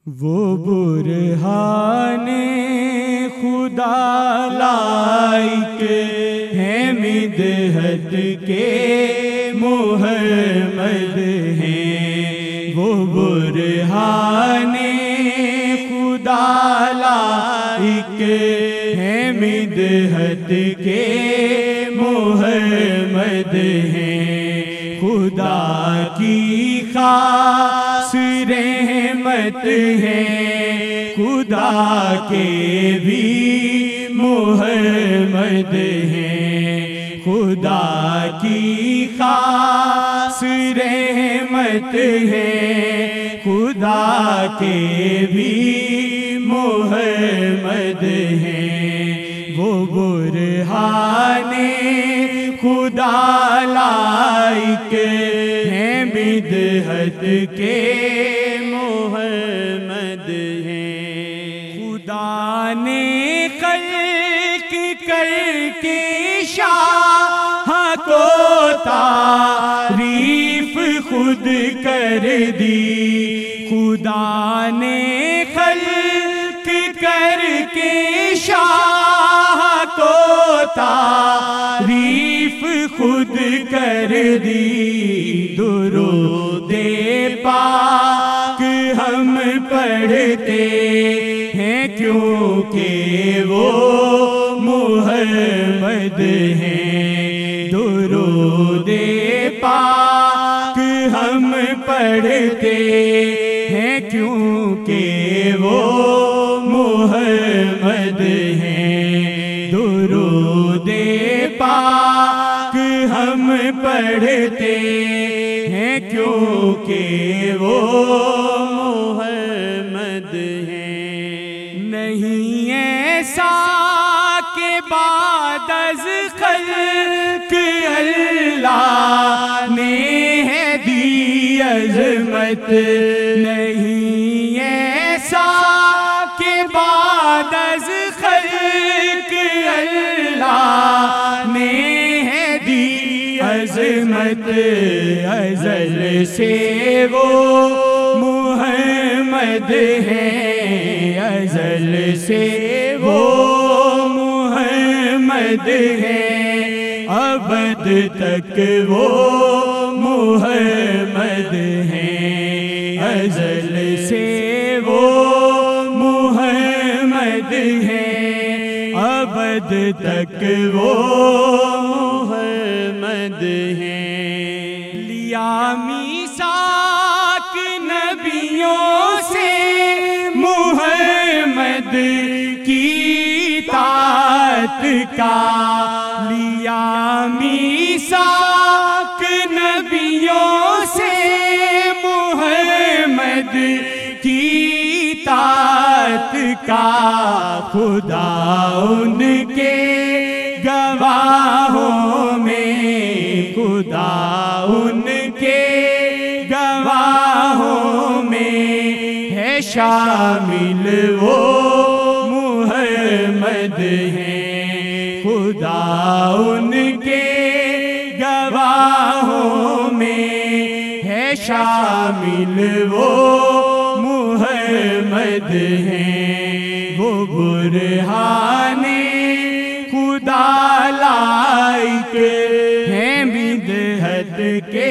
वो बुरहाने खुदा लाइक है मिदहत के मुहम्मद हैं। वो बुरहाने खुदा लाइक है मिदहत के मुहम्मद हैं। खुदा की खास रहमत है, खुदा के भी मुहम्मद हैं। खुदा की खास रहमत है, खुदा के भी मुहम्मद हैं। वो बुरहाने खुदा लाइक है मिदहत के मुहम्मद हैं। खुदा ने खल्क करके शाह को तारीफ खुद कर दी। खुदा ने खल्क करके शाह को तारीफ खुद कर दी। दुरूदे पाक हम पढ़ते हैं क्योंकि वो मुहम्मद हैं। दुरूदे पाक हम पढ़ते हैं क्योंकि वो मुहम्मद हैं। दुरूदे पाक हम पढ़ते हैं क्योंकि वो मुहम्मद हैं। नहीं ऐसा के बाद अज़ खल्क अल्लाह ने है दी अज़मत। नहीं ऐसा के बाद अज़ खल्क अल्लाह ने है दी अज़मत। अज़ल से वो मुहम्मद हैं, अज़ल से वो मुहम्मद हैं। अबद तक वो मुहम्मद हैं। अज़ल से वो मुहम्मद हैं। अबद तक वो मुहम्मद हैं। लिया मीसाक नबियों से मुहम्मद की तात का। लिया मीसाक नबियों से मुहम्मद की तात का। खुदा उनके गवाहों में, खुदा उनके गवाहों में है शामिल वो मुहम्मद हैं। खुदा उनके गवाहों में है शामिल वो मुहम्मद हैं। वो बुरहाने खुदा लाइक है मिदहत के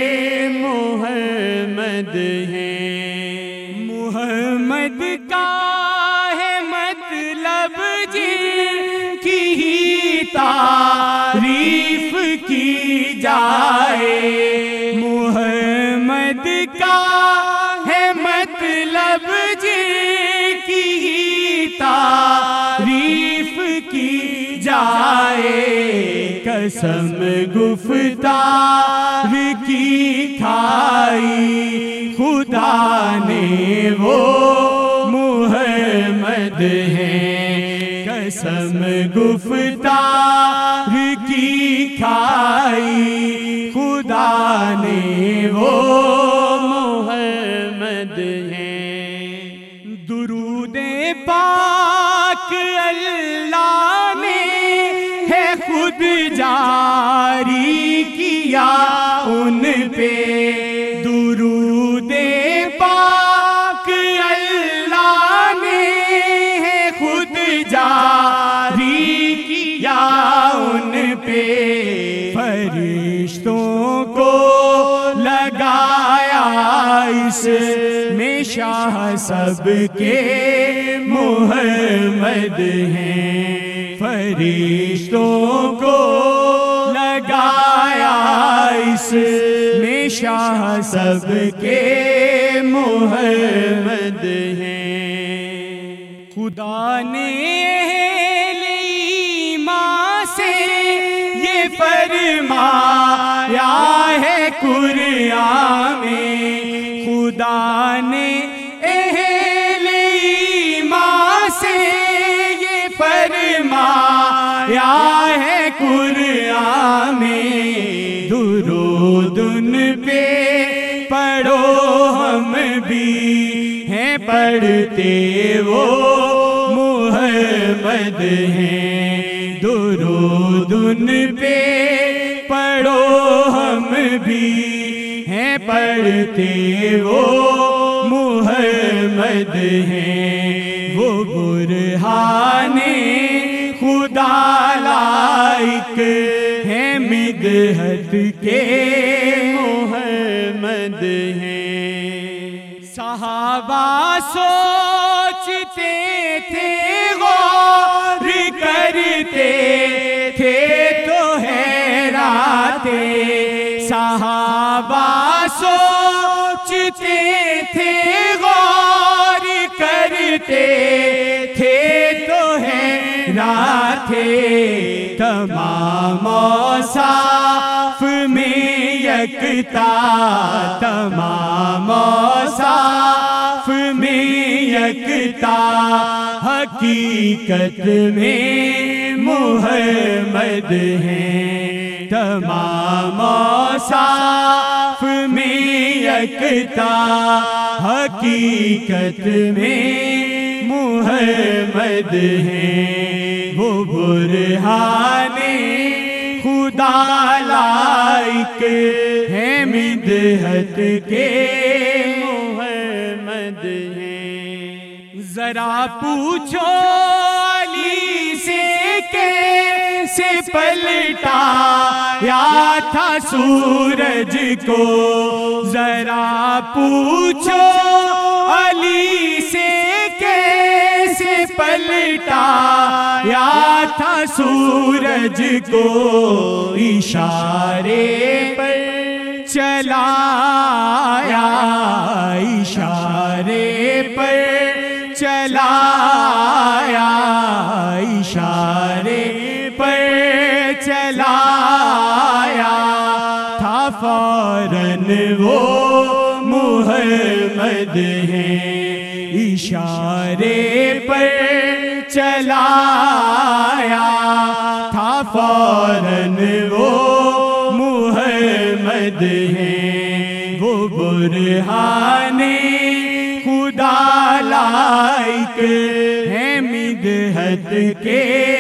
मुहम्मद हैं। मुहम्मद का है मतलब जिनकी ही तारीफ की जाए। मुहम्मद का है मतलब जिनकी ही तारीफ की जाए। कसम गुफ्तार की खाई खुदा ने वो मुहम्मद हैं। कसम गुफ्तार की खाई खुदा ने वो मुहम्मद हैं। दुरूदे पाक अल्लाह ने है खुद जारी किया उन पे। दुरूदे पाक अल्लाह इसमें शाह सबके मोहम्मद हैं। फरिश्तों को लगाया इसमें शाह सबके मोहम्मद हैं। खुदा ने ईमान से ये फरमाया है कुरान में, खुदा ने अहले ईमान से ये फरमाया है कुरान में। दुरूद उन पे पढ़ो हम भी हैं पढ़ते वो मोहम्मद हैं। दुरूद उन पे पढ़ो हम भी हैं पढ़ते वो मोहम्मद हैं। वो बुरहाने खुदा लाइक हैं मिदहत के मोहम्मद हैं। सहाबा सोचते थे गौर करते थे तो हैराते। सहाबा सोचते थे गौर करते थे तो हैराते। तमाम औसाफ में यकता, तमाम औसाफ में यकता, हकीकत में मोहम्मद हैं। तमाम औसाफ में यकता, हकीकत में मोहम्मद हैं। वो बुरहाने खुदा लाइक है मिदहत के मोहम्मद हैं। जरा पूछो अली से कैसे पलटाया था सूरज को। जरा पूछो अली से कैसे पलटाया था सूरज को। इशारे पर चलाया, इशारे पर चलाया, इशारे पर चलाया था फौरन वो मोहम्मद हैं। इशारे पर चलाया था फौरन वो मोहम्मद हैं। वो बुरहाने खुदा लाइक है मिदहत के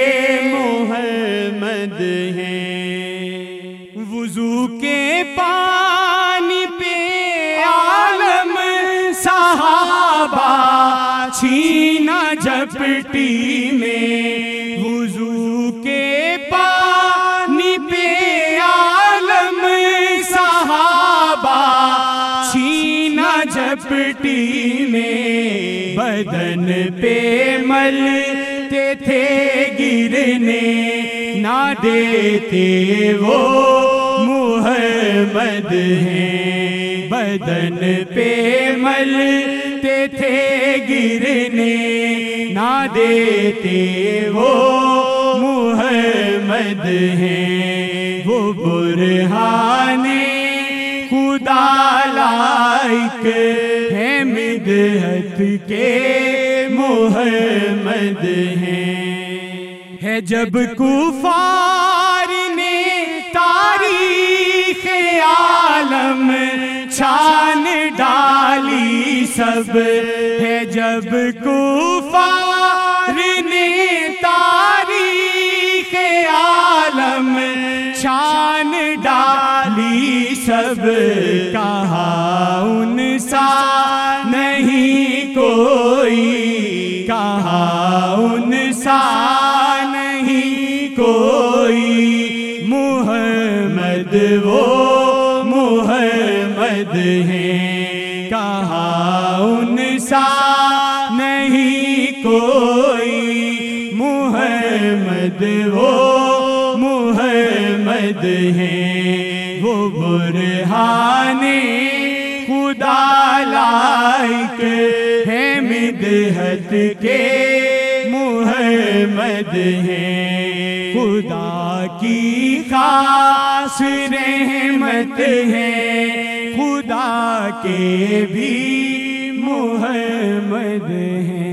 मोहम्मद हैं। वुज़ू के पानी पे आलम सहाबा छीना झपटी में। वुज़ू के पानी पे आलम सहाबा छीना झपटी में। बदन पे मलते थे गिरने ना देते वो मोहम्मद हैं। बदन पे मलते थे गिरने ना देते वो मोहम्मद हैं। वो बुरहाने खुदा लाइक है मिदहत के मोहम्मद हैं। है जब कुफार ने तारीख आलम छान डाली सब। है जब कुफार ने तारीख आलम छान डाली सब। कहा उनसा नहीं कोई, कहा उनसा नहीं कोई। मुहम्मद वो मुहम्मद हैं। कहा उनसा नहीं कोई। मुहम्मद वो मुहम्मद हैं, वो बुरहाने खुदा लायक है, मिदहत के मुहम्मद हैं। खुदा की खास रहमत है, खुदा के भी मुहम्मद हैं।